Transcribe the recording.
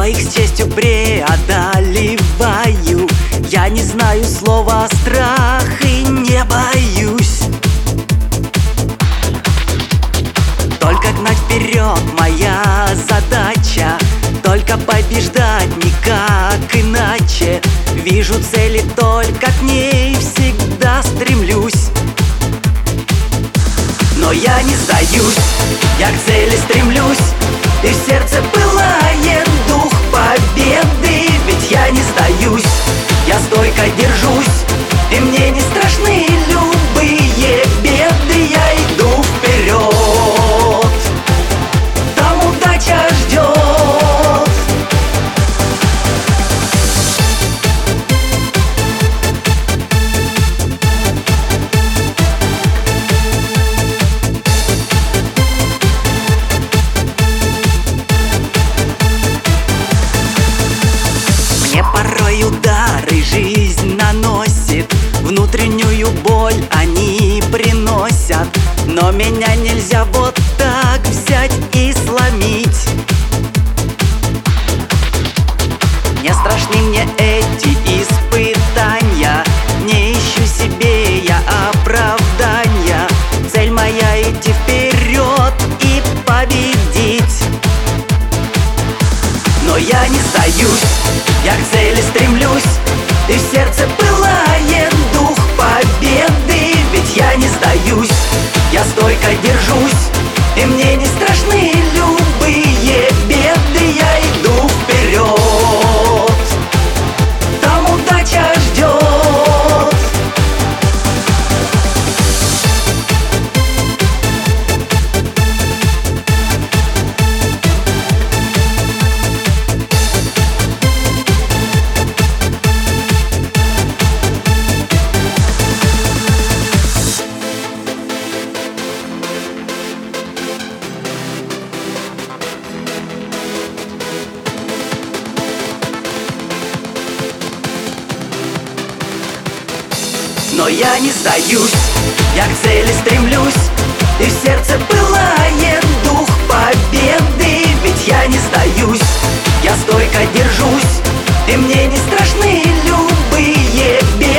но их с честью преодолеваю. Я не знаю слова страх и не боюсь. Только гнать вперед моя задача, только побеждать никак иначе. Вижу цели, только к ней всегда стремлюсь. Но я не сдаюсь, я к цели стремлюсь, и в сердце пылает дух победы. Ведь я не сдаюсь, я стойко держусь, и мне не страшны любые беды. Я иду вперед, там удача ждет. Мне порой удары жизнь наносит, внутреннюю боль они приносят, но меня нельзя вот так взять и сломить. Не страшны мне эти испытания, не ищу себе я оправдания. Цель моя — идти вперед и победить. Но я не сдаюсь, я к цели стремлюсь, и в сердце пылает дух победы. Ведь я не сдаюсь, я стойко держусь, и мне не страшны любые беды. Я иду вперед, там удача ждет. Но я не сдаюсь, я к цели стремлюсь, и в сердце пылает дух победы. Ведь я не сдаюсь, я стойко держусь, и мне не страшны любые беды.